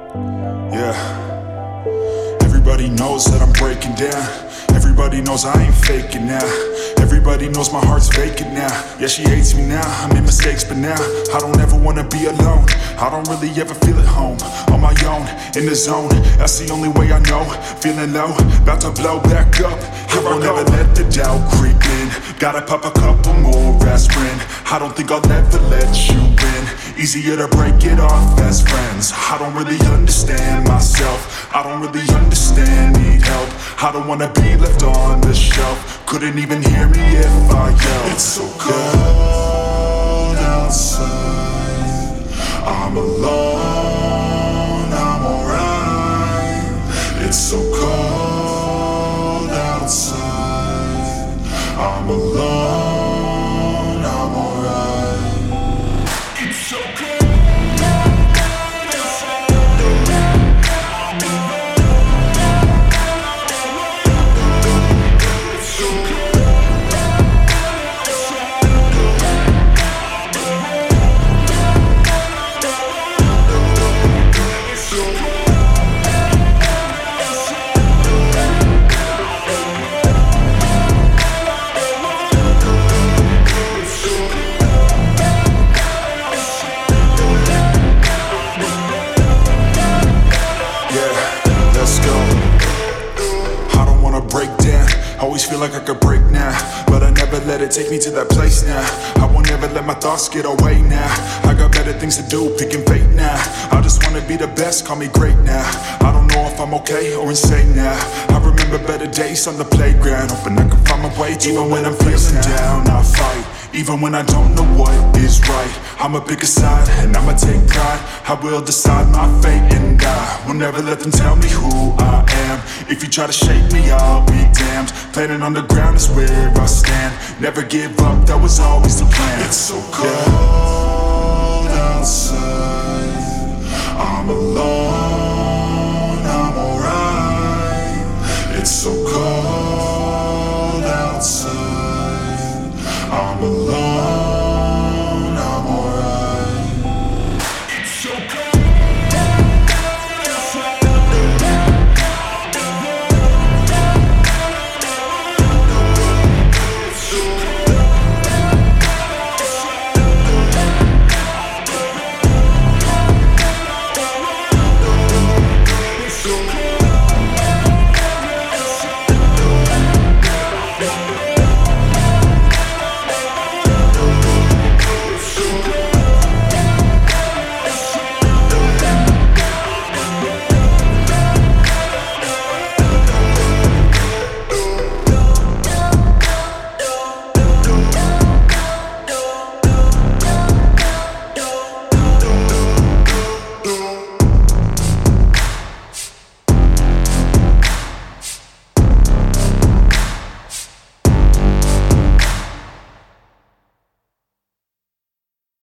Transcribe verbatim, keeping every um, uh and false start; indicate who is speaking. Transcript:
Speaker 1: Yeah. Everybody knows that I'm breaking down. Everybody knows I ain't faking now. Everybody knows my heart's vacant now. Yeah, she hates me now, I made mistakes, but now I don't ever wanna be alone. I don't really ever feel at home. On my own, in the zone, that's the only way I know. Feeling low, about to blow back up. Here I won't ever let the doubt creep in. Gotta pop a couple more aspirin. I don't think I'll ever let you in. Easier to break it off best friends. I don't really understand myself. I don't really understand, need help. I don't wanna be left on the shelf. Couldn't even hear me if I yelled. It's so cold outside. I'm alone, I'm alright. It's so cold outside. I'm alone, I'm alright. It's so cold. Always feel like I could break now, but I never let it take me to that place now. I won't ever let my thoughts get away now. I got better things to do, picking fate now. I just wanna be the best, call me great now. I don't know if I'm okay or insane now. I remember better days on the playground, hoping I can find my way to even when I'm feeling down. I fight, even when I don't know what is right. I'ma pick a side, and I'ma take pride. I will decide my fate, and I will never let them tell me who I am. If you try to shake me, I'll be damned. Planet on the ground is where I stand. Never give up, that was always the plan. It's so cold outside. I'm alone.